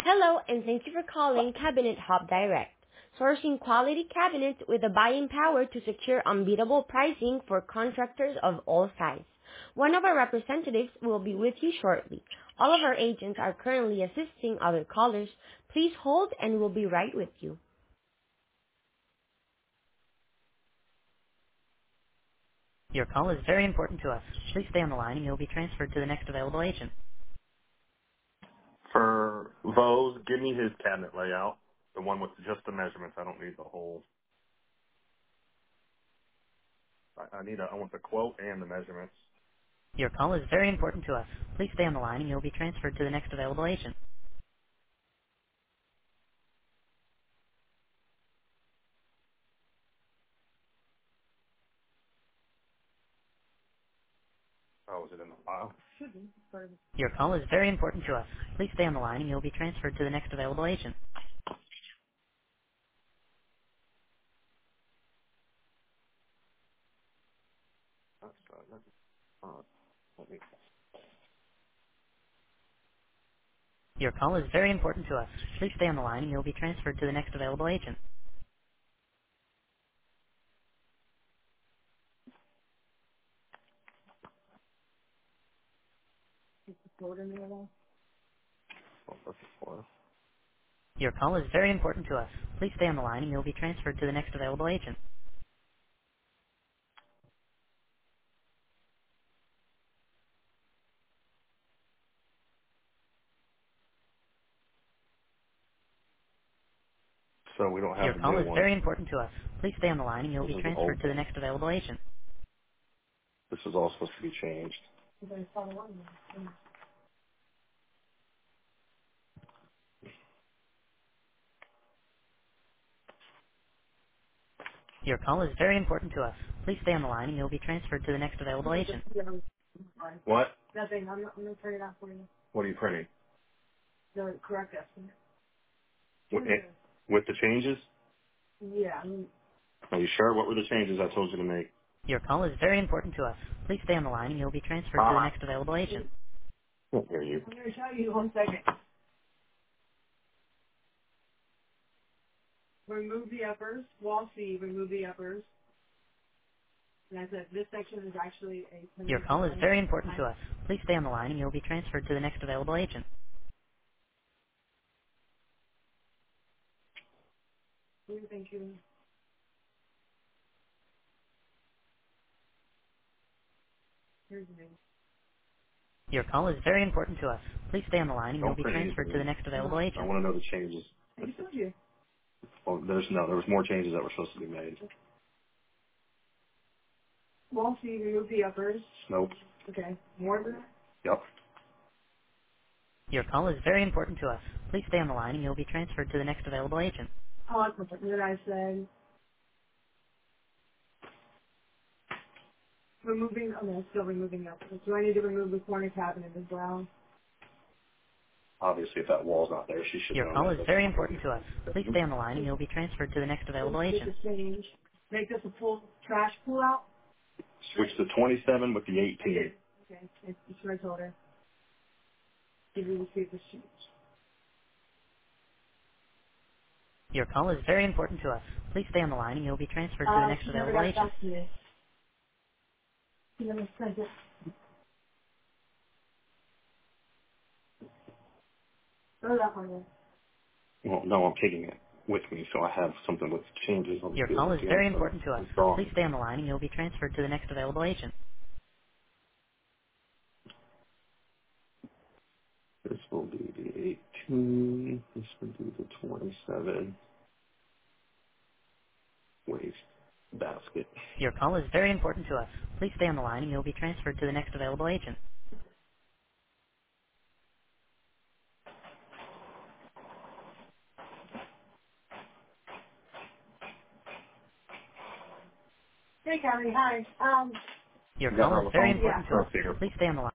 Hello, and thank you for calling Cabinet Hub Direct, sourcing quality cabinets with the buying power to secure unbeatable pricing for contractors of all sizes. One of our representatives will be with you shortly. All of our agents are currently assisting other callers. Please hold and we'll be right with you. Your call is very important to us. Please stay on the line and you'll be transferred to the next available agent. For Vose, give me his cabinet layout, the one with just the measurements. I don't need the whole. I want the quote and the measurements. Your call is very important to us. Please stay on the line and you'll be transferred to the next available agent. Oh, is it in the file? Your call is very important to us. Please stay on the line and you'll be transferred to the next available agent. That's, let me, Your call is very important to us. Please stay on the line and you'll be transferred to the next available agent. that's the file. Your call is very important to us. Please stay on the line and you'll be transferred to the next available agent. So we don't have Your the call new is one. very important to us. Please stay on the line and you'll This be is the old transferred to the one. next available agent. This is all supposed to be changed. Your call is very important to us. Please stay on the line and you'll be transferred to the next available agent. What? What are you printing? With the changes? Are you sure? What were the changes I told you to make? Your call is very important to us. Please stay on the line and you'll be transferred to the Ah. next available agent. Can't hear you. Your call is very important to us. Please stay on the line and you'll be transferred to the next available agent. Your call is very important to us. Please stay on the line and you'll Don't be print transferred to the anything. next available I agent. want to know the changes. Well, there was more changes that were supposed to be made. Nope. Yep. Your call is very important to us. Please stay on the line and you'll be transferred to the next available agent. Obviously, if that wall's not there, she should Your know call that. is That's very not important to us. Please moving. stay on the line and you'll be transferred to the next available agent. Switch to 27 with the 18. Your call is very important to us. Please stay on the line and you'll be transferred to the next available agent. Well, no, I'm taking it with me, so I have something with changes on Your the call is again very for important to us. the Please drawing. stay on the line and you'll be transferred to the next available agent. This will be the 18. This will be the 27 waste basket. Your call is very important to us. Please stay on the line and you'll be transferred to the next available agent. Your You got call her is on the very phone? important to us. Let's see her. Please stay on the line.